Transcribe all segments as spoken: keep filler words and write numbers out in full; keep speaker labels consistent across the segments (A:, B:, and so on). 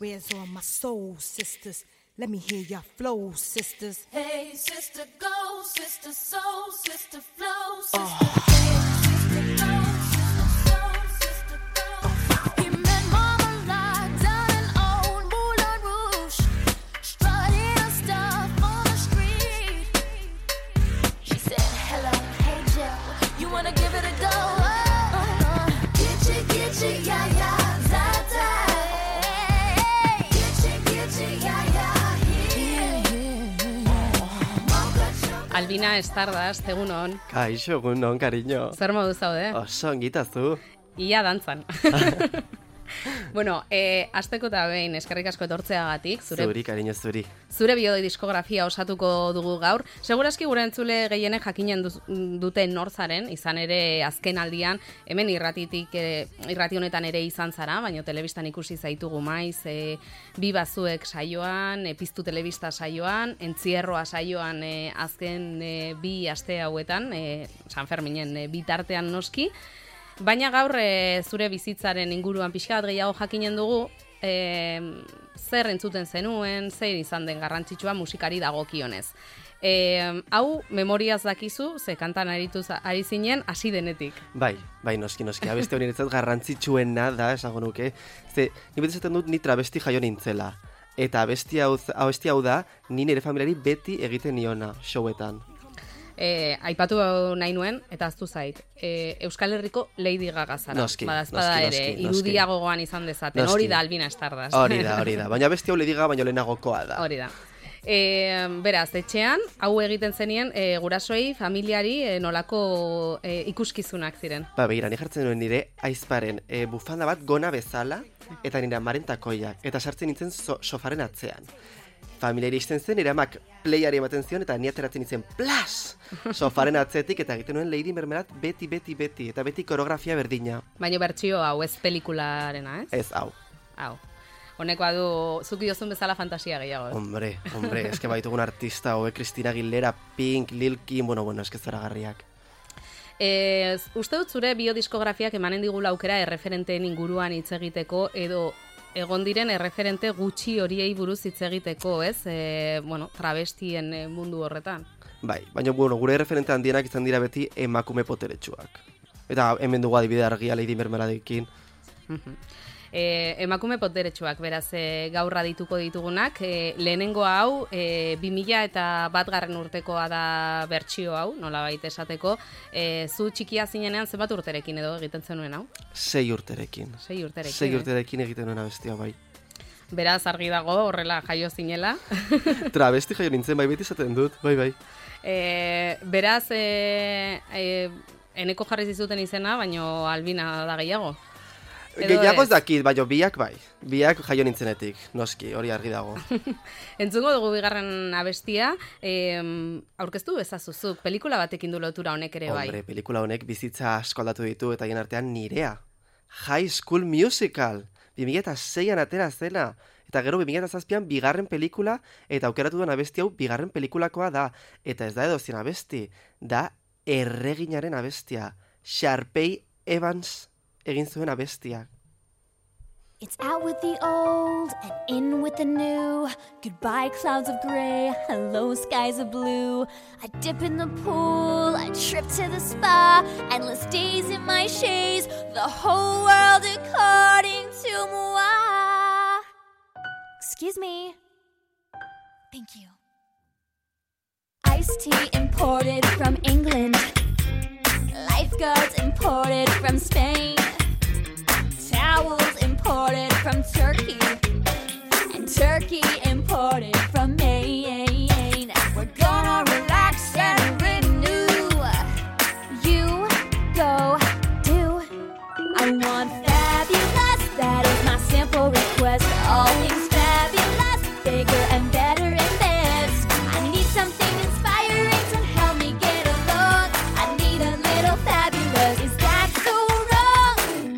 A: Where's all my soul sisters? Let me hear your flow, sisters.
B: Hey, sister, go, sister, soul, sister, flow, sister.
A: Oh.
B: Hey, sister, go, sister, soul, sister, go. He met Marmalade down in old Moulin Rouge, strutting her stuff on the street. She said, hello, hey, Joe, you wanna give it a go? Oh, uh, get you, get you, yeah, yeah, that, that.
C: Albina Stardust, egun hon.
D: Kaixo, egun hon, cariño.
C: Zer modu zaude?
D: Oso, ongitazu.
C: Ia dantzan. Bueno, eh, asteko eta behin eskerrik asko etortzeagatik. Zure,
D: zuri, cariño, zuri.
C: Zure biodiskografia osatuko dugu gaur. Segurazki gure entzule gehienek jakinen du, dute norzaren, izan ere azken aldian, hemen irratitik, eh, irrati honetan ere izan zara, baina telebistan ikusi zaitugu maiz, eh, bi bazuek saioan, eh, piztu telebista saioan, entzierroa saioan eh, azken eh, bi aste hauetan, eh, San Ferminen eh, bitartean noski. Baina gaur e, zure bizitzaren inguruan pixka bat gehiago jakinen dugu, e, zer entzuten zenuen, zer izan den garrantzitsua musikari dagokionez. E, hau memoriaz dakizu, ze kantan aritu ari zinen, hasi denetik.
D: Bai, bai, noski, noski, abesti hori niretzat garrantzitsuena da, esango nuke. Ze, ni beti esaten dut, ni travesti jaio nintzela. Eta abesti hau, abesti hau da, ni nire familiari beti egiten niona, showetan.
C: E, aipatu nahi nuen, eta aztu zait, e, Euskal Herriko Lady Gaga zara.
D: Noski,
C: Badazpada
D: noski,
C: ere,
D: noski, noski.
C: irudia gogoan izan dezaten,
D: Noski.
C: hori da Albina Stardust.
D: Hori da, hori da, baina besti hau Lady Gaga baino lehenagokoa da.
C: Hori da. E, beraz, etxean, hau egiten zenien, e, gurasoei, familiari, e, nolako e, ikuskizunak ziren.
D: Ba, begira, ni jartzen nuen nire aizparen e, bufanda bat gona bezala, eta nire amaren takoiak, eta sartzen nintzen so, sofaren atzean. Familiari izten zen, nire amak playari ematen zion, eta ni ateratzen nintzen plas! Sofaren atzetik, eta egiten nuen Lady Mermerat beti, beti, beti, eta beti koreografia berdina.
C: Baina bertsio hau, ez pelikularena, ez?
D: Ez, hau.
C: Hau. Honekoa du, zuki dozun bezala fantasia gehiago, ez?
D: Hombre, hombre, eske baitugun artista, hobe Cristina Aguilera, Pink, Lil Kim, bueno, bueno, eske zoragarriak.
C: E, uste dut zure biodiskografiak emanen digula aukera erreferenteen inguruan hitz egiteko, edo egon diren erreferente gutxi horiei buruz hitz egiteko, ez? E, bueno, travestien mundu horretan. Bai,
D: baina bueno, gure erreferente handienak izan dira beti emakume poteretsuak. Eta hemen dugu adibide argia Lady Mermeladekin.
C: E, emakume poteretsuak, beraz, e, gaurra dituko ditugunak. E, lehenengo hau, e, bi mila eta batgarren urtekoa da bertsio hau, nolabait esateko. E, zu txikia zinenean zenbat urterekin edo egiten zenuen hau?
D: Sei urterekin.
C: Sei urterekin.
D: Sei urterekin egiten nuen abestia, bai.
C: Beraz, argi dago, horrela jaio zinela.
D: Travesti jaio nintzen, bai, beti esaten dut, bai, bai.
C: E, beraz, e, e, eneko jarri zizuten izena, baino Albina da gehiago.
D: Gehiago ez dakit, baina biak bai. Biak jaio nintzenetik, noski, hori argi dago.
C: Entzungo dugu bigarren abestia, eh, aurkeztu bezazuzuk, pelikula batekin du lotura honek ere bai.
D: Hombre, pelikula honek bizitza asko aldatu ditu eta hien artean nirea. High School Musical, bi mila seian atera zela. Eta gero bi mila zazpian bigarren pelikula, eta aukeratu duen abesti hau bigarren pelikulakoa da. Eta ez da edozien abesti, da erreginaren abestia. Sharpay Evans egin zuen abestia.
B: It's out with the old and in with the new. Goodbye clouds of gray, hello skies of blue. I dip in the pool, I trip to the spa. Endless days in my shades, the whole world according to moi. Excuse me. Thank you. Iced tea imported from England. Lifeguards imported from Spain. Towels imported from Turkey. And Turkey imported from Maine. We're gonna relax and renew. You go do. I want fabulous, that is my simple request. All things fabulous, bigger and better and best. I need something inspiring to help me get along. I need a little fabulous. Is that so wrong?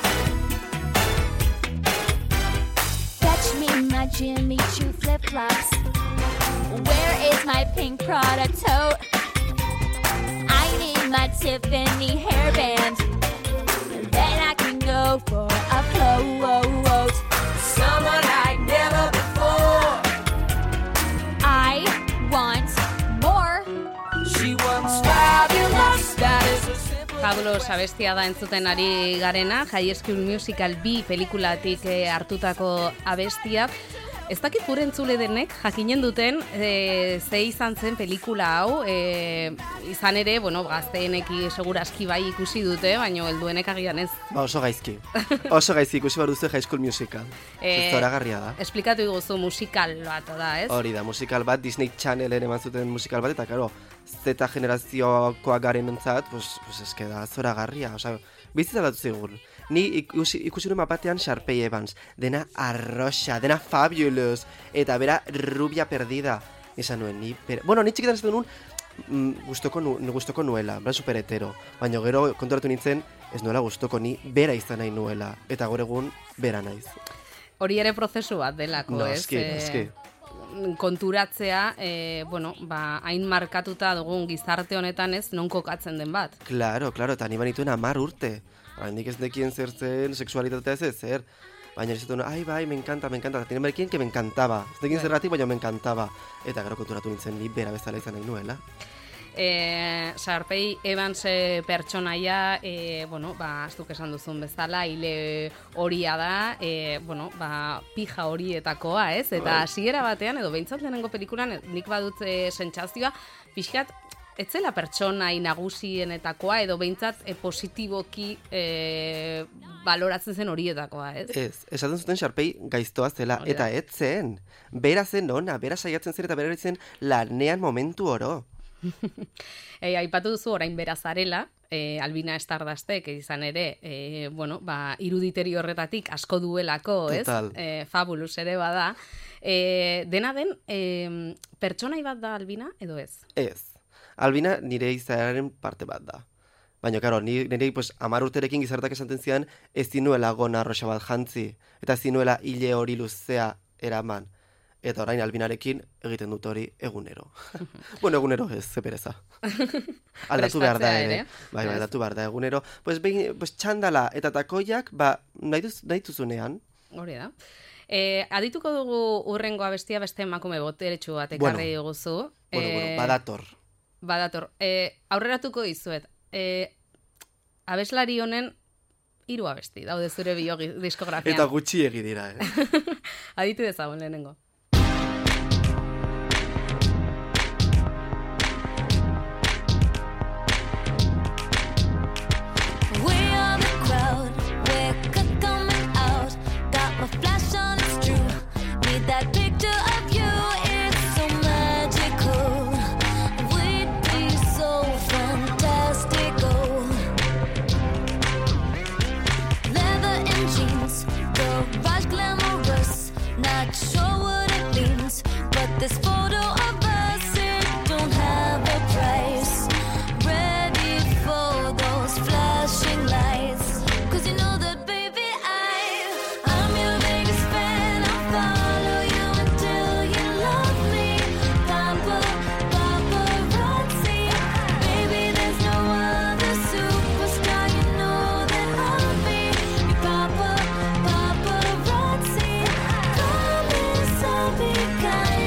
B: Fetch me my Jimmy Choo flip-flops. Where is my pink Prada tote? I need my Tiffany hairband. Then I can go for a float. Someone like
C: Fabulous abestia da entzuten ari garena, High School Musical bi pelikulatik eh, hartutako abestia. Ez dakit gure entzule denek jakinen duten e, ze izan zen pelikula hau, e, izan ere, bueno, gazteeneki seguraski bai ikusi dute, baina helduenek agian ez.
D: Ba, oso gaizki. Oso gaizki ikusi baduzu High School Musical.
C: E,
D: Zoragarria da.
C: Esplikatu iguzu musikal bat da, ez?
D: Hori da, musikal bat, Disney Channelen eman zuten musikal bat, eta karo, Z generazioakoak garen entzat, pues, pues eske da zoragarria, osea, bizitza datu zigun. Ni ikusi, ikusi nuen mapatean Sharpay Evans, dena arroxa, dena fabulous, eta bera rubia perdida. Esan nuen, ni, per... bueno, ni txikitan ez duen mm, gustoko, nu, gustoko nuela, bera super hetero, baina gero konturatu nintzen, ez nuela gustoko, ni bera izan nahi nuela, eta gaur egun bera naiz.
C: Hori ere prozesu bat delako,
D: no,
C: ez?
D: Eski, eski.
C: Konturatzea, e, bueno, ba, hain markatuta dugun gizarte honetan ez, non kokatzen den bat.
D: Claro, claro, eta ni banituen amar urte. Handik ez nekien zer zen, sexualitatea ez zer. Baina ez dut, ai bai, me encanta, me encanta. Eta tienen que me encantaba. Ez nekien zergatik, baina me encantaba. Eta gero konturatu nintzen, ni bera bezala izan nahi nuela.
C: E, Sharpay Evans e, pertsonaia, e, bueno, ba, aztuk esan duzun bezala, hile horia da, e, bueno, ba, pija horietakoa, ez? Eta hasiera batean, edo behintzat lehenengo pelikulan, nik badut e, sentsazioa, pixkat, etzela pertsonai nagusienetakoa, edo behintzat e, positiboki e, baloratzen zen horietakoa, ez? Ez,
D: esaten zuten Sharpay gaiztoa zela, oh, eta ez zen. Bera zen ona, bera saiatzen zen, eta bera zen lanean momentu oro.
C: e, aipatu duzu orain bera zarela, e, Albina Stardustek izan ere, e, bueno, ba, iruditeri horretatik asko duelako, ez? E, Fabulous ere bada. E, dena den, e, pertsonai bat da Albina, edo ez?
D: Ez. Albina nire izaeraren parte bat da. Baina, karo, nire pues, amar urterekin gizartak esaten zidan, ez zinuela gona arroxa bat jantzi, eta ez zinuela hile hori luzea eraman. Eta orain Albinarekin egiten dut hori egunero. Bueno, egunero ez, ze pereza. Aldatu behar da ere. Bai, bai, aldatu behar da egunero. Pues, behin, pues txandala eta takoiak, ba, nahi, duz, nahi duzunean.
C: Hori da. E, adituko dugu urrengo abestia beste emakume boteretsu bat ekarri
D: bueno,
C: guzu.
D: Bueno, e, bueno, badator.
C: Badator. E, aurreratuko dizuet. E, abeslari honen hiru abesti, daude zure bio diskografian.
D: Eta gutxi egi dira, eh?
C: Aditu dezagun lehenengo.
B: This photo of us, it don't have a price. Ready for those flashing lights. Cause you know that, baby, I, I'm your biggest fan. I'll follow you until you love me. Papa, paparazzi. Baby, there's no other superstar. You know that I'll be your papa, paparazzi. Promise I'll be kind.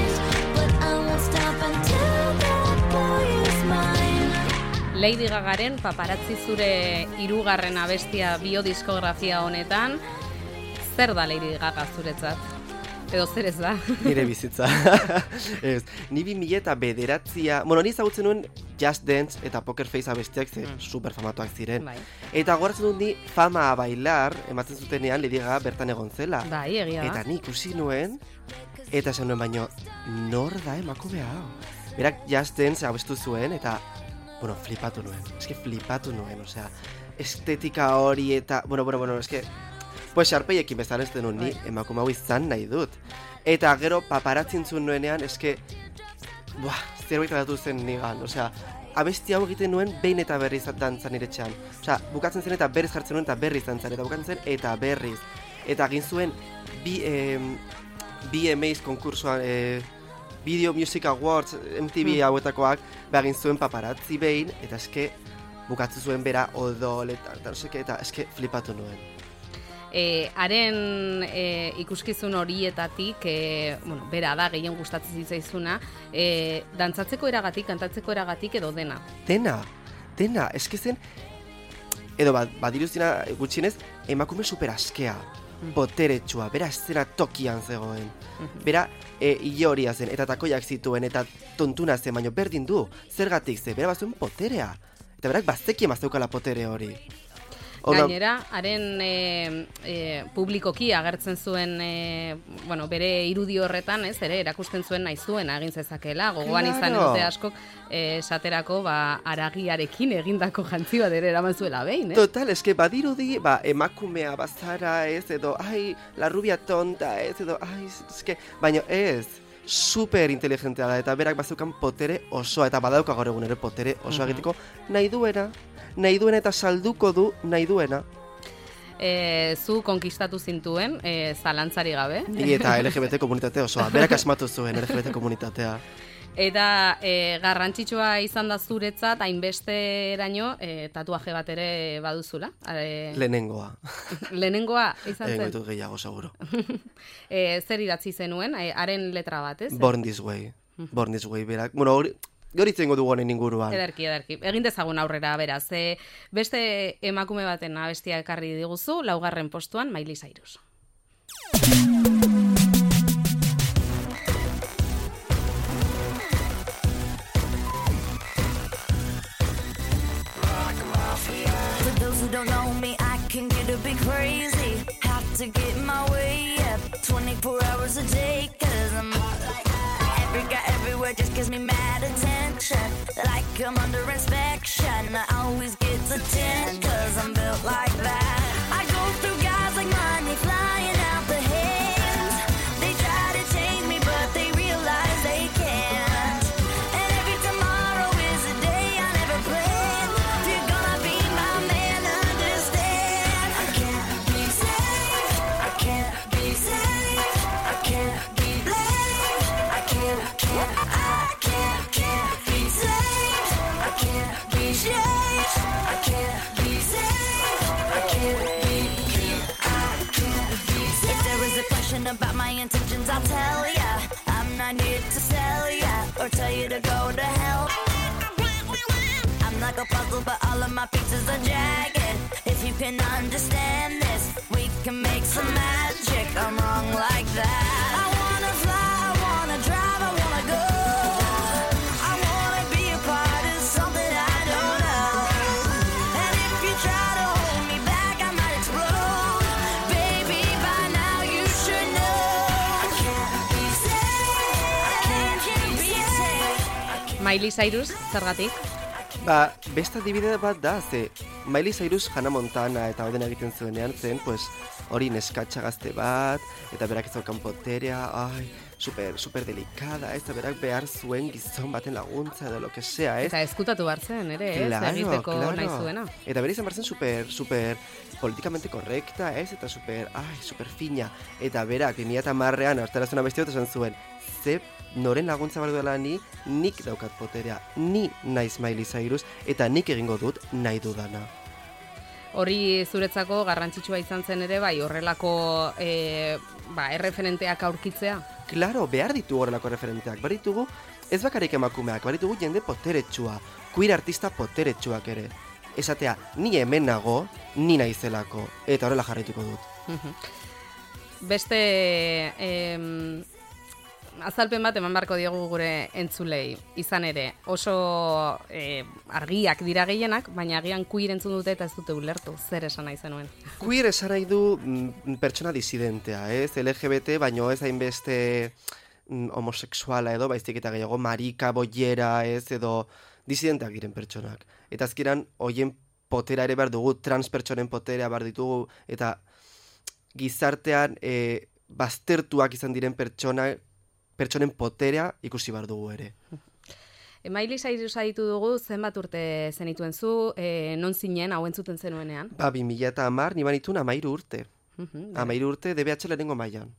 C: Lady Gagaren paparazzi zure hirugarren abestia biodiskografia honetan. Zer da Lady Gaga zuretzat? Edo zer ez da?
D: Nire bizitza. Ez, ni bi mila eta bederatzia... Bueno, ni ezagutzen nuen Just Dance eta Poker Face abestiak ze mm. super famatuak ziren. Bai. Eta goratzen dut ni Fama a Bailar ematzen zutenean Lady Gaga bertan egon zela.
C: Bai, egia da.
D: Eta ni ikusi nuen, eta esan nuen baino, nor da emakume hau? Berak Just Dance abestu zuen, eta... Bueno, flipatu nuen, eske flipatu nuen, osea, estetika hori eta, bueno, bueno, bueno, eske, pues Sharpayekin bezala ez denun ni emakume hau izan nahi dut. Eta gero paparatzin zuen nuenean, eske, buah, zerbait datu zen nigan, osea, abesti hau egiten nuen behin eta berriz dantzan nire txan. Osea, bukatzen zen eta berriz jartzen nuen eta berriz dantzan, eta bukatzen zen eta berriz. Eta egin zuen, bi, eh, B M As konkursoan, eh, Video Music Awards, M T V hauetakoak, begin zuen paparazzi behin, eta eske bukatzu zuen bera odol, eta, eta, eta eske flipatu nuen.
C: E, haren e, ikuskizun horietatik, e, bueno, bera da, gehien gustatzen zitzaizuna, e, dantzatzeko eragatik, kantatzeko eragatik edo dena?
D: Dena, dena, eske zen, Edo bad, badiruztina gutxienez, emakume super askea, boteretsua, bera eszena tokian zegoen. Bera e, ioria zen, eta takoiak zituen, eta tontuna zen, baino berdin du, zergatik ze, bera bazuen poterea. Eta berak baztekien bazeukala potere hori. Oda,
C: Gainera, haren e, e, publikoki agertzen zuen, e, bueno, bere irudi horretan, ez, ere, erakusten zuen nahi zuen egin zezakela, gogoan
D: Claro.
C: izan dute askok, e, esaterako, ba, aragiarekin egindako jantzi bat ere eraman zuela behin, eh?
D: Total, eske badirudi, ba, emakumea bazara, ez, edo, ai, la rubia tonta, ez, edo, ai, eske, baina ez, super inteligentea da, eta berak bazeukan potere osoa, eta badauka gaur egun ere potere osoa egiteko, nahi duena, nahi duena eta salduko du nahi duena.
C: E, zu konkistatu zintuen, e, zalantzari gabe.
D: Ni eta L G B T komunitate osoa, berak asmatu zuen L G B T komunitatea.
C: Eta e, garrantzitsua izan da zuretzat, hainbesteraino e, tatuaje bat ere baduzula. E,
D: Lehenengoa.
C: lehenengoa izan
D: Egingo
C: zen.
D: ditut gehiago, seguro.
C: e, zer idatzi zenuen, e, haren letra bat, ez?
D: Born this way. Born this way, berak. Bueno, hori, hori itzengo dugu honen inguruan.
C: Ederki, ederki. Egin dezagun aurrera, beraz. E, beste emakume baten abestia ekarri diguzu, laugarren postuan, Miley Cyrus.
E: For those who don't know me, I can get a bit crazy. Have to get my way up twenty-four hours a day, cause I'm hot like that. Every guy everywhere just gives me mad attention. Like I'm under inspection. I always get the ten, cause I'm built like that. I go through guys like money flying out the hands. They try to change me, but they realize they can't. And every tomorrow is a day I never planned. If you're gonna be my man, understand. I can't be saved. I can't be saved. I can't be blamed. I can't, can't, I can't, can't be saved. I can't be changed. I can't be saved. I can't be, can't, I can't be saved. If there is a question about my intentions, I'll tell ya. I'm not here to sell ya or tell you to go to hell. I'm like a puzzle, but all of my pieces are jagged. If you can understand this, we can make some magic. I'm wrong like that. I wanna fly, I wanna drive, I wanna go. I wanna be a part of something I don't know. And if you try to hold me back, I might explode. Baby, by now you should know. I can't be saved. I can't be saved.
C: Miley Cyrus, zergatik?
D: Ba, beste adibide bat da, ze Miley Cyrus Hannah Montana eta Oden egiten zuenean zen, pues, hori neskatxa gazte bat, eta berak ez daukan poterea, ai, super, super delikada, ez, eta berak behar zuen gizon baten laguntza edo lo que sea, ez?
C: Eta ezkutatu hartzen, ere, ez,
D: Claro,
C: egiteko
D: claro.
C: nahi zuena.
D: Eta bere izan barzen super, super politikamente korrekta, ez? Eta super, ai, super fina. Eta berak, bi mila hamarrean hartarazuna beste bat esan zuen, ze noren laguntza behar duela ni, nik daukat poterea, ni naiz Miley Cyrus, eta nik egingo dut nahi dudana.
C: Hori zuretzako garrantzitsua izan zen ere, bai, horrelako e, ba, erreferenteak aurkitzea.
D: Claro, behar ditugu horrelako referenteak, behar ditugu ez bakarrik emakumeak, behar ditugu jende poteretsua, queer artista poteretsuak ere. Esatea, ni hemen nago, ni naizelako, eta horrela jarraituko dut.
C: Beste em, azalpen bat eman barko diogu gure entzulei. Izan ere, oso e, argiak dira gehienak, baina agian queer entzun dute eta ez dute ulertu, zer esan nahi zenuen.
D: Queer esan nahi du mm, pertsona disidentea, ez? L G B T, baino ez hainbeste mm, homosexuala edo, baizik eta gehiago marika, boiera, ez? Edo disidenteak diren pertsonak. Eta azkeran, hoien potera ere behar dugu, trans pertsonen potera behar ditugu, eta gizartean e, baztertuak izan diren pertsona, pertsonen potera ikusi behar dugu ere.
C: E, Miley Cyrus aditu dugu, zenbat urte zenituen zu, e, non zinen, hau entzuten zenuenean?
D: Ba, bi mila eta hamar, ni banitun amairu urte.
C: Mhm,
D: Amairu urte D B H lehenengo mailan.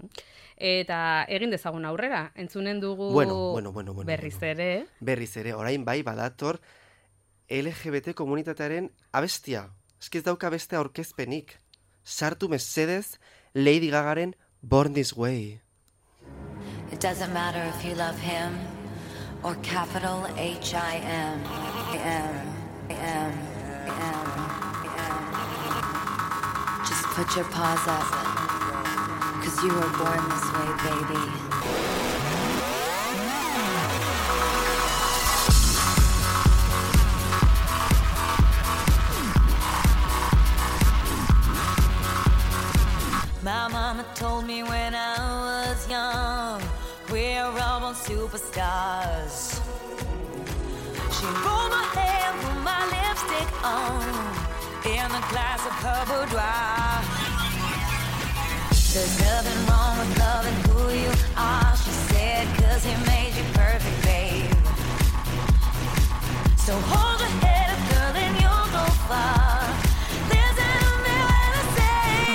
C: Eta egin dezagun aurrera, entzunen dugu
D: Bueno, bueno, bueno, bueno,
C: berriz
D: bueno.
C: ere.
D: Berriz ere, orain bai badator L G B T komunitatearen abestia. Eski ez dauka beste aurkezpenik. Sartu mesedez Lady Gagaren Born This Way.
F: It doesn't matter if you love him or capital H I M. M, M, M, Put your paws up, 'cause you were born this way, baby.
E: My mama told me when I was young, we're all born superstars. She rolled my hair, put my lipstick on, in a glass of her boudoir. There's nothing wrong with loving who you are, she said, 'cause he made you perfect, babe. So hold your head up, girl, and you'll go far. Listen to me when I say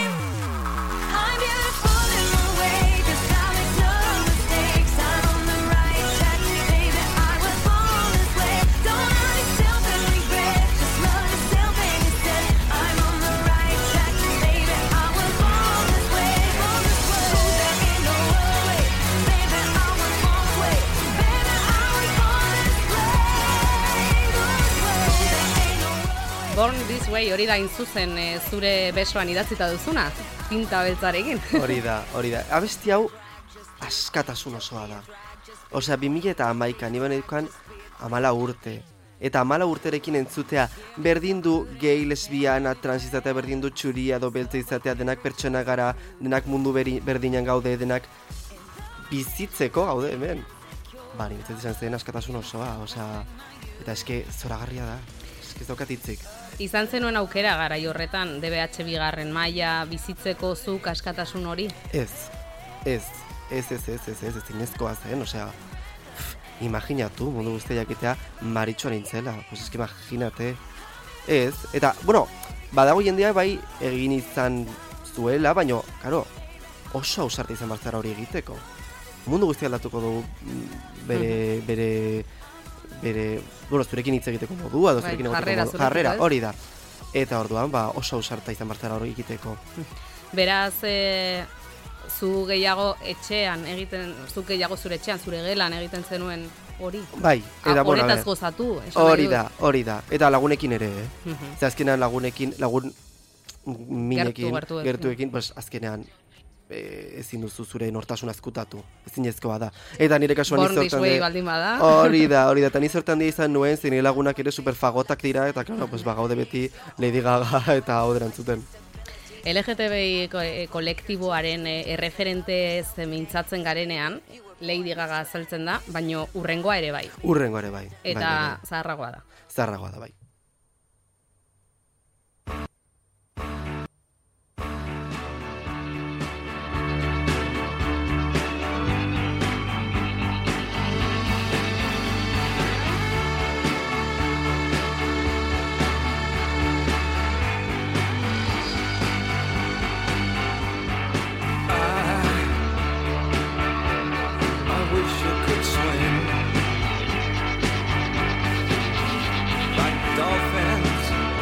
E: I'm beautiful in my way, 'cause I make no mistakes. I'm on the right track, baby, I was born this way. Don't hurt yourself and regret, just love yourself and you said I'm on the right track, baby, I was born this way, born this way. Oh, there ain't no other way, baby, I was born this way. Baby, I was born this way, born this way. There ain't no other way.
C: Born This Way hori da inzuzen e, zure besoan idatzita duzuna, tinta beltzarekin.
D: Hori da, hori da. Abesti hau askatasun osoa da. Osea, bi mila eta hamaikan, iban edukan amala urte. Eta amala urterekin entzutea, berdin du gay, lesbiana, trans izatea, berdin du txuria edo beltza izatea, denak pertsona gara, denak mundu beri, berdinan gaude, denak bizitzeko gaude hemen. Ba, nintzen izan zen askatasun osoa, osea, eta eske zoragarria da, eske ez daukat hitzik.
C: Izan zenuen aukera garai horretan, D B H bigarren maila bizitzeko zuk askatasun hori?
D: Ez, ez, ez, ez, ez, ez, ez, ez, zinezkoa zen, osea, imaginatu, mundu guztia jakitea maritxoa nintzela, pues eski imaginate, ez, eta, bueno, badago jendea bai egin izan zuela, baino, karo, oso ausarta izan barzara hori egiteko. Mundu guztia aldatuko du bere, bere, bere, bueno, zurekin hitz egiteko modua, edo zurekin
C: Bai,
D: egiteko
C: jarrera,
D: modua,
C: zurekin,
D: jarrera,
C: ez?
D: hori da. Eta orduan, ba, oso ausarta izan barzara hori egiteko.
C: Beraz, e, zu gehiago etxean egiten, zu gehiago zure etxean, zure gelan egiten zenuen hori?
D: Bai, eta,
C: Ah,
D: bueno, a
C: honetaz
D: ver.
C: gozatu, esan nahi
D: Hori
C: dut.
D: da, hori da. Eta lagunekin ere, eh?
C: Mhm.
D: Ze azkenean lagunekin, lagun minekin,
C: gertuekin.
D: gertuekin, pues azkenean e, ezin duzu zure nortasun azkutatu. Ezinezkoa da. Eta nire kasuan
C: Born This
D: izortan
C: Way baldin bada.
D: Hori da, hori da. Eta nizortan dia izan nuen, zein lagunak ere superfagotak dira, eta claro, pues, ba, gaude beti Lady Gaga eta hau derantzuten.
C: L G T B I ko- e, kolektiboaren e, erreferentez mintzatzen garenean, Lady Gaga azaltzen da, baino urrengoa ere bai.
D: Urrengo ere bai.
C: Eta
D: bai, bai.
C: zaharragoa da.
D: Zaharragoa da, bai.
G: I wish I could swim like dolphins,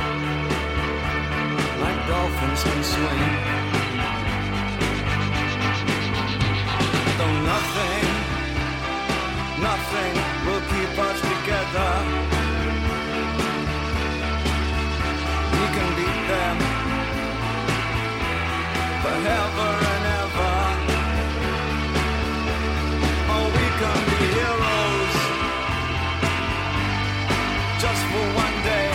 G: like dolphins can swim. Though nothing, nothing will keep us together. We can beat them forever and ever. Oh, we can be heroes just for one day.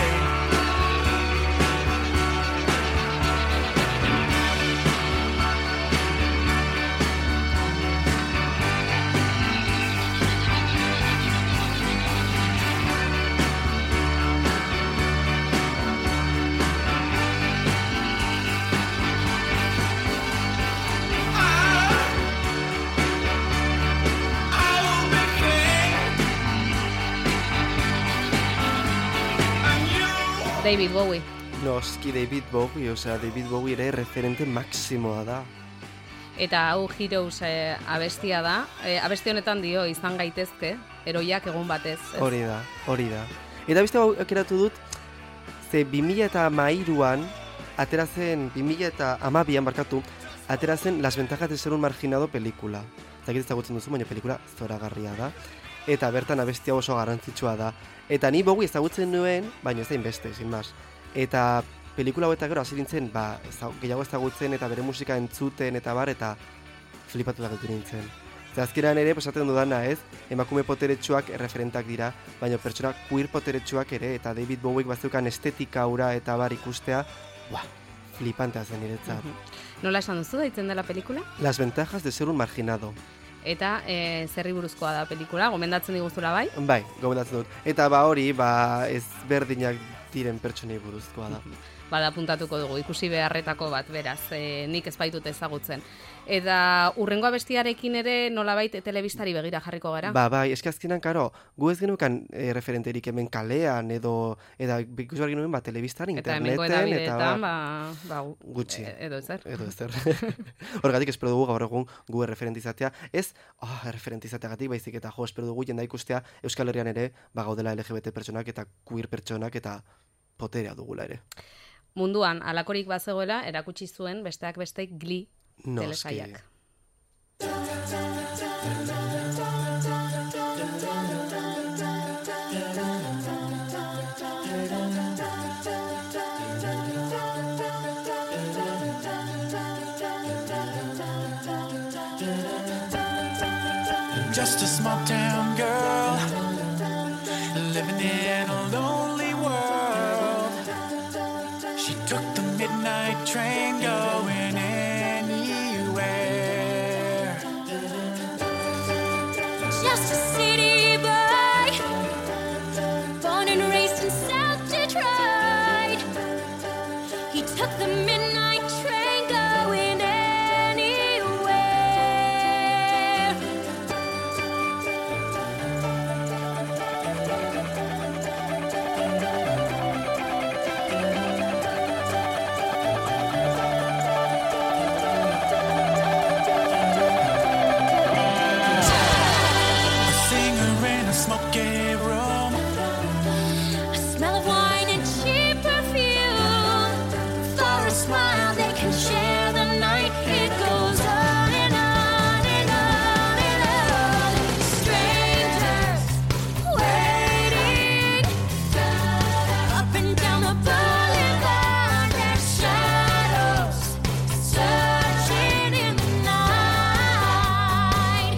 C: David Bowie.
D: Noski David Bowie, osea, David Bowie ere referente maksimoa da.
C: Eta hau Heroes e, abestia da. E, abesti honetan dio izan gaitezke, eroiak egun batez. ez?
D: Hori da, hori da. Eta beste hau aukeratu dut, ze bi mila eta hamairuan, atera zen, bi mila eta hamabian barkatu, atera zen Las ventajas de ser un marginado pelikula. Zakit ezagutzen duzu, baina pelikula zoragarria da. Eta bertan abestia oso garrantzitsua da. Eta ni Bowie ezagutzen nuen, baina ez da inbeste, sin mas. Eta pelikula hau eta gero hasi nintzen, ba, ezau, gehiago ezagutzen eta bere musika entzuten eta bar, eta flipatu da geltu nintzen. Eta azkenean ere, esaten dudana ez, emakume poteretsuak erreferentak dira, baina pertsona queer poteretsuak ere, eta David Bowiek bazeukan estetika aura eta bar ikustea, buah, flipantea zen niretzat.
C: Nola esan duzu daitzen dela pelikula?
D: Las ventajas de ser un marginado.
C: Eta e, zerri buruzkoa da pelikula, gomendatzen diguzula bai?
D: Bai, gomendatzen dut. Eta ba hori, ba ez berdinak diren pertsonei buruzkoa da.
C: Bada puntatuko dugu, ikusi beharretako bat, beraz, e, nik ez baitut ezagutzen. Eta urrengo abestiarekin ere nolabait telebistari begira jarriko gara?
D: Ba, bai, eski azkenan, karo, gu ez genukan e, referenterik hemen kalean, edo, eda ikusi behar genuen, ba, telebistan, interneten, eta ba,
C: ba, ba,
D: gutxi.
C: Edo ezer.
D: Edo ezer. Horregatik espero dugu gaur egun gu erreferentizatea, ez, oh, erreferentizateagatik baizik, eta jo, espero dugu jenda ikustea Euskal Herrian ere, ba, gaudela L G B T pertsonak eta queer pertsonak eta poterea dugula ere.
C: Munduan alakorik bazegoela erakutsi zuen besteak beste Glee telesaiak.
H: Just a small town girl living in a lonely world. She took the midnight train going anywhere.
B: Just a city boy, born and raised in South Detroit. He took the midnight train going anywhere.
H: A singer in a smoky room.
B: A smell of wine and cheap perfume. For a smile they can share the night. It goes on and on and on and on. Strangers waiting up and down the boulevard. Their shadows searching in the night.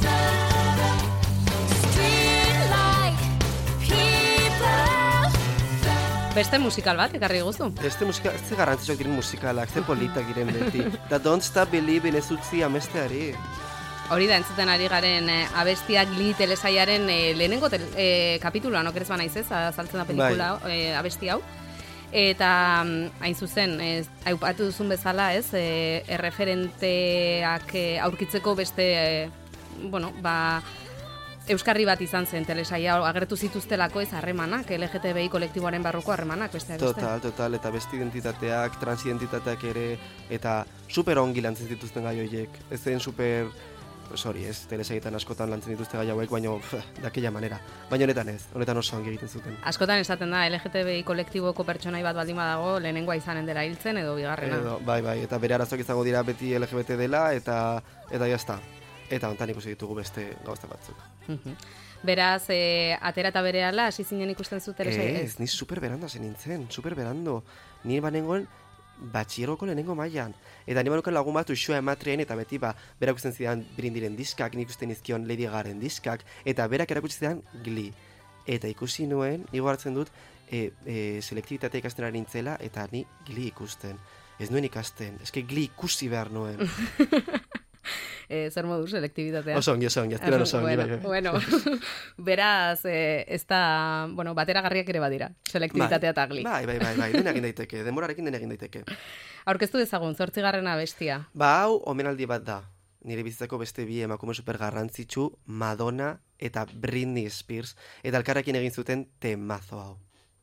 B: Streetlight people.
C: Beste musikal bat ekarri guzu.
D: Beste musika, ze garrantzitsuak diren musikalak, ze politak diren beti. Da Don't Stop Believing ez utzi amesteari.
C: Hori da entzuten ari garen eh, abestiak Glee telesaiaren eh, lehenengo tel, eh, kapituloan, okerez ba naiz ez, azaltzen da pelikula eh, abesti hau. Eta mm, hain zuzen, ez, aipatu duzun bezala, ez, eh, erreferenteak eh, aurkitzeko beste, eh, bueno, ba, euskarri bat izan zen telesaia, agertu zituztelako ez harremanak, L G T B I kolektiboaren barruko harremanak, besteak beste.
D: Total, total, eta beste identitateak, transidentitateak ere, eta super ongi lantzen dituzten gai horiek. Ez zen super, sorry, ez, telesaietan askotan lantzen dituzte gai hauek, baina dakila manera. Baina honetan ez, honetan oso ongi egiten zuten.
C: Askotan esaten da, L G T B I kolektiboko pertsonai bat baldin badago, lehenengoa izanen dela hiltzen edo bigarrena.
D: Edo, bai, bai, eta bere arazoak izango dira beti L G B T dela, eta eta jazta. Eta hontan ikusi ditugu beste gauza batzuk.
C: Mhm. Beraz, eh, atera eta berehala hasi zinen ikusten zu telesaia.
D: Ez, ni super berando hasi nintzen, super berando. Ni banengoen batxierroko lehenengo mailan. Eta ni banukan lagun bat uxua ematreen, eta beti ba, berak ikusten zidan Brindiren diskak, nik ikusten izkion Lady Garen diskak, eta berak erakutsi zidan Glee. Eta ikusi nuen, nigo hartzen dut, e, e, selektibitatea ikasten ari nintzela, eta ni Glee ikusten. Ez nuen ikasten, eske Glee ikusi behar nuen.
C: Eh, zer modu selektibitatea.
D: Oso ongi, oso ongi, aztera oso ongi,
C: bueno,
D: bai, bai.
C: bueno, beraz, eh, ez da, bueno, bateragarriak ere badira, selektibitatea eta Glee.
D: Bai, bai, bai, bai, den egin daiteke, denborarekin den egin daiteke.
C: Aurkeztu dezagun, zortzigarren abestia.
D: Ba, hau, omenaldi bat da. Nire bizitzako beste bi emakume super garrantzitsu, Madonna eta Britney Spears, eta elkarrekin egin zuten temazo hau.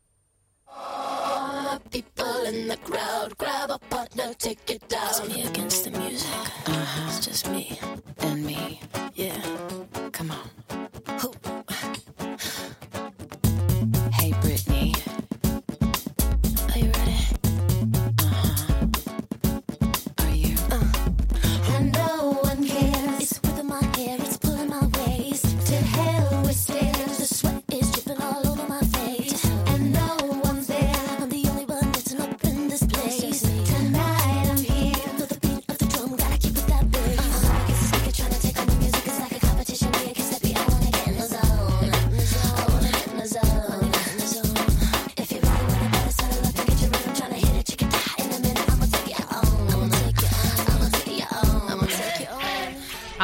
I: People in the crowd, grab a partner, take it down. It's me against the music. Uh-huh. It's just me and me. Yeah, come on. Who? Hey, Britney. Are you ready? Uh-huh. Are you? Uh.
B: And no one cares. It's whipping my hair, it's pulling my waist. To hell with stairs, the sweat is dripping all over my face. And no one's there. I'm the only one that's up in this place.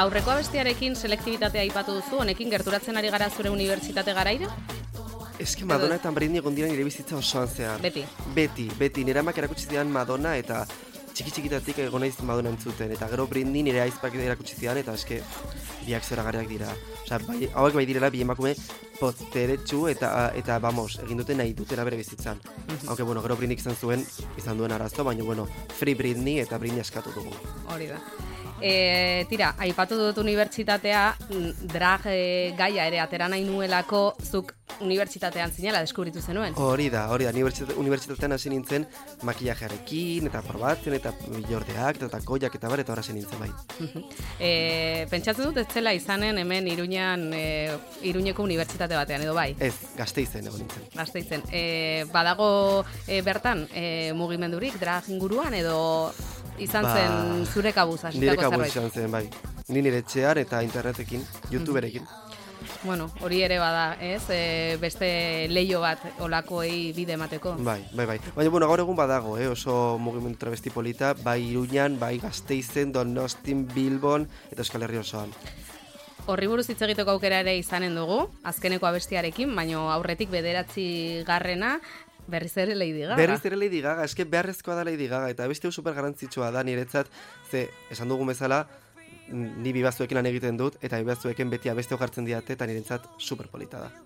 C: aurreko abestiarekin selektibitatea aipatu duzu, honekin gerturatzen ari gara zure unibertsitate garaira?
D: Eske Madonna eta Britney egon dira nire bizitza osoan zehar.
C: Beti.
D: Beti, beti. Nire amak erakutsi zidan Madonna eta txiki-txikitatik egon naiz Madonna entzuten. Eta gero Britney nire aizpak erakutsi zidan eta eske biak zoragarriak dira. Osea, bai, hauek bai direla bi emakume poteretsu eta, eta vamos, egin dute nahi dutena bere bizitzan. Aunque, bueno, gero Britney izan zuen, izan duen arazo, baina, bueno, Free Britney eta Britney askatu dugu.
C: Hori da. E, tira, aipatu dut unibertsitatea, drag e, gaia ere atera nahi nuelako zuk unibertsitatean zinela deskubritu zenuen.
D: Hori da, hori da, unibertsitate, unibertsitatean hasi nintzen makillajearekin, eta probatzen, eta bilordeak, eta koiak, eta bar, eta horra zen nintzen bai.
C: e, pentsatzen dut ez zela izanen hemen Iruñan, e, Iruñeko unibertsitate batean, edo bai?
D: Ez, Gasteizen egon nintzen.
C: Gasteizen. E, badago e, bertan e, mugimendurik drag inguruan, edo izan zen ba, zure kabuz hasitako zerbait?
D: Nire kabuz izan zen, bai. Ni nire etxean eta internetekin, YouTuberekin.
C: Bueno, hori ere bada, ez? E, beste leio bat olakoei bide emateko.
D: Bai, bai, bai. Baina, bueno, gaur egun badago, eh? Oso mugimendu travesti polita, bai Iruñan, bai Gasteizen, Donostin, Bilbon, eta Euskal Herri osoan.
C: Horri buruz hitz egiteko aukera ere izanen dugu, azkeneko abestiarekin, baina aurretik bederatzi garrena, berriz ere Lady Gaga.
D: Berriz ere Lady Gaga, eske beharrezkoa da Lady Gaga, eta beste super garrantzitsua da niretzat, ze, esan dugun bezala, ni bibazuekin lan egiten dut, eta bibazuekin beti abeste jartzen diate, eta niretzat super polita da.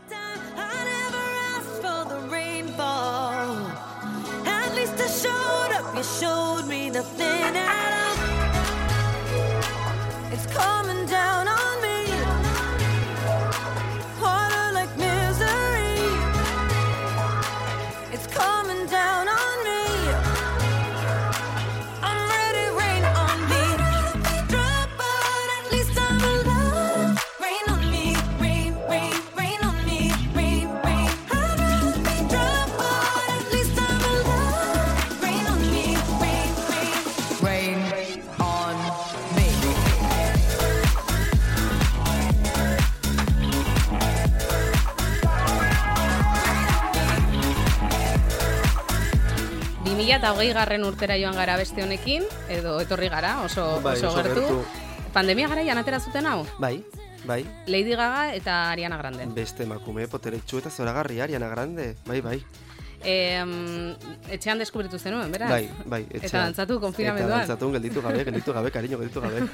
C: Eta hogei garren urtera joan gara beste honekin, edo etorri gara, oso,
D: bai,
C: oso,
D: oso
C: gertu.
D: gertu.
C: Pandemia garaian atera zuten hau?
D: Bai, bai.
C: Lady Gaga eta Ariana Grande.
D: Beste emakume poteretsu eta zoragarri Ariana Grande, bai, bai.
C: E, etxean deskubritu zenuen, beraz?
D: Bai, bai, etxean.
C: Eta dantzatu konfinamenduan.
D: Eta dantzatu gelditu gabe, gelditu gabe, kariño, gelditu gabe.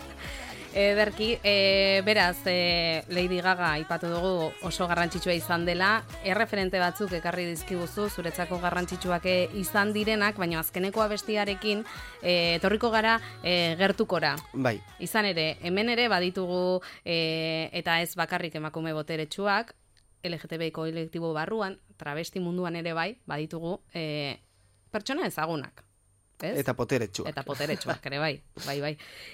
C: Ederki, e, beraz, e, Lady Gaga aipatu dugu oso garrantzitsua izan dela, erreferente batzuk ekarri dizkiguzu, zuretzako garrantzitsuak izan direnak, baina azkeneko abestiarekin e, etorriko gara e, gertukora.
D: Bai.
C: Izan ere, hemen ere baditugu, e, eta ez bakarrik emakume boteretsuak, L G T B kolektibo barruan, travesti munduan ere bai, baditugu e, pertsona ezagunak. Ez?
D: Eta poteretsuak.
C: Eta poteretsuak ere bai, bai, bai.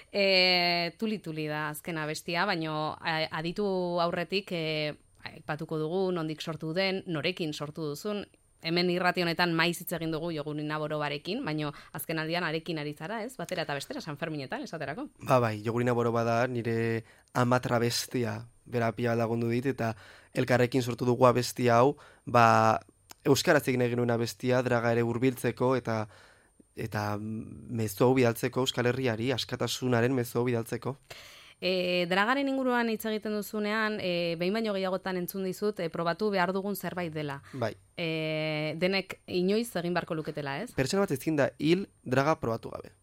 C: E, tuli-tuli da azken abestia, baino aditu aurretik e, aipatuko dugu nondik sortu den, norekin sortu duzun, hemen irrati honetan maiz hitz egin dugu Jogunin Naborobarekin, baino azken aldian arekin ari zara, ez? Batera eta bestera, San Ferminetan, esaterako. Ba,
D: bai, Jogunin Naboroba da nire ama travestia, bera pila lagundu dit, eta elkarrekin sortu dugu abestia hau, ba, euskaraz egin egin una abestia, draga ere hurbiltzeko eta eta mezu hau bidaltzeko Euskal Herriari, askatasunaren mezu hau bidaltzeko.
C: E, dragaren inguruan hitz egiten duzunean, e, behin baino gehiagotan entzun dizut, e, probatu behar dugun zerbait dela.
D: Bai.
C: E, denek inoiz egin beharko luketela, ez?
D: Pertsona bat ezin da hil draga probatu gabe.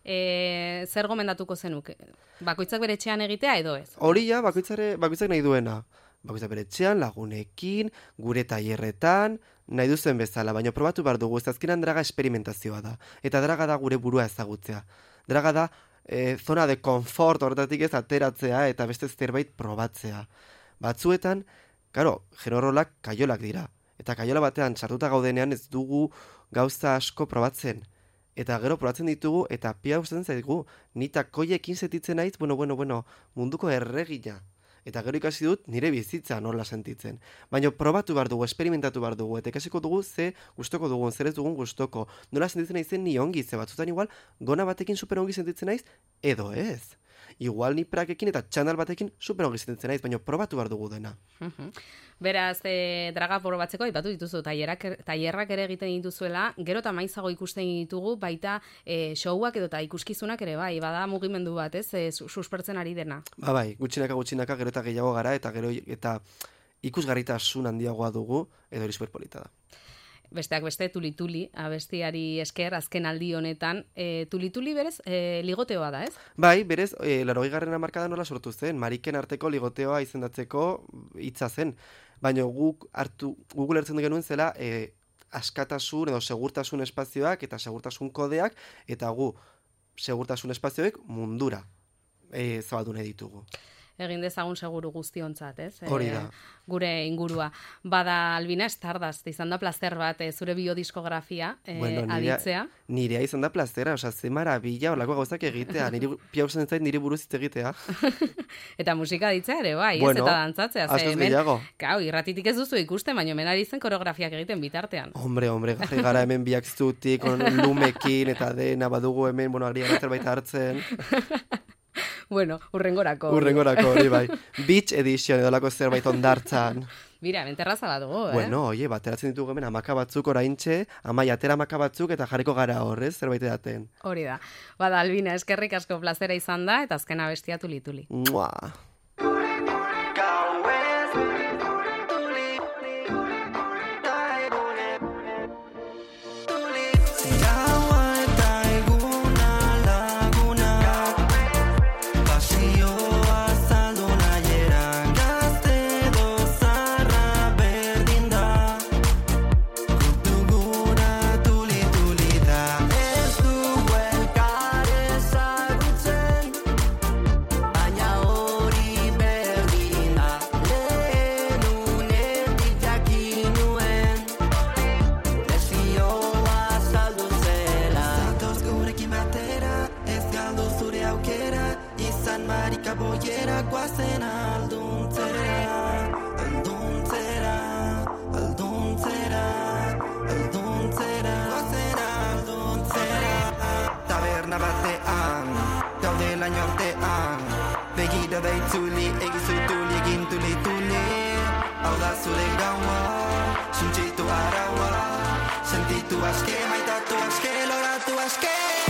C: E, zer gomendatuko zenuk? Bakoitzak bere etxean egitea edo ez?
D: Hori ja, bakoitzare, bakoitzak nahi duena. Bakoitzak bere etxean, lagunekin, gure tailerretan, nahi duzen bezala, baina probatu behar dugu, ez azkenan draga esperimentazioa da. Eta draga da gure burua ezagutzea. Draga da e, zona de konfort horretatik ez ateratzea eta beste zerbait probatzea. Batzuetan, karo, generolak kaiolak dira. Eta kaiola batean sartuta gaudenean ez dugu gauza asko probatzen. Eta gero probatzen ditugu eta pia gustatzen zaigu. Nita koiekin sentitzen naiz, bueno, bueno, bueno, munduko erregina. Eta gero ikasi dut nire bizitza nola sentitzen. Baina probatu behar dugu, esperimentatu behar dugu, eta ikasiko dugu ze gustoko dugun, zer ez dugun gustoko. Nola sentitzen naizen ni ongi, ze batzutan igual, gona batekin super ongi sentitzen naiz, edo ez. igual ni prakekin eta txandal batekin super ongi sentitzen naiz, baina probatu behar dugu dena.
C: Beraz, e, draga probatzeko aipatu dituzu, tailerrak, tailerrak ere egiten dituzuela, gero eta maizago ikusten ditugu, baita e, showak edo eta ikuskizunak ere bai, bada mugimendu bat, ez, e, suspertzen ari dena.
D: Ba bai, gutxinaka gutxinaka gero eta gehiago gara, eta gero eta ikusgarritasun handiagoa dugu, edo hori superpolita da.
C: Besteak beste, tuli-tuli, abestiari esker, azken aldi honetan, e, tuli-tuli berez, e, ligoteoa da, ez?
D: Bai, berez, e, larogei garren hamarkada nola sortu zen, mariken arteko ligoteoa izendatzeko hitza zen, baina guk hartu, Google hartzen genuen zela, e, askatasun edo segurtasun espazioak eta segurtasun kodeak, eta gu segurtasun espazioek mundura e, zabaldu nahi ditugu.
C: Egin dezagun seguru guztiontzat, ez?
D: Hori da.
C: E, gure ingurua. Bada, Albina, Stardust, izan da plazer bat, e, zure biodiskografia e,
D: bueno, nirea,
C: aditzea.
D: Nirea izan da plazera, osea, ze marabila, olako gauzak egitea, niri piauzen zait niri buruz hitz egitea.
C: Eta musika aditzea ere, bai,
D: bueno,
C: ez? Eta dantzatzea.
D: askoz gehiago.
C: Kau, irratitik ez duzu ikusten, baina hemen ari zen koreografiak egiten bitartean.
D: Hombre, hombre, gari gara hemen biak zutik, lumekin, eta dena badugu hemen, bueno, ari gara zerbait hartzen.
C: Bueno, urrengorako.
D: Urrengorako, hori bai. Beach edition edolako zerbait ondartzan.
C: Mira, hemen terraza bat dugu, eh?
D: Bueno, oie, bateratzen ditugu hemen amaka batzuk oraintxe, amai atera amaka batzuk eta jarriko gara horrez, zerbait edaten.
C: Hori da. Bada, Albina, eskerrik asko plazera izan da, eta azkena bestia tuli-tuli.
D: Mua.
J: Boiera guazen alduntzera, alduntzera, alduntzera, alduntzera, guazen alduntzera. Taberna batean, gaude laino artean, begira da itzuli, egizu tuli, egin tuli tuli. Hau da zure gaua, suntsitu araua, sentitu aske, maitatu aske, loratu aske.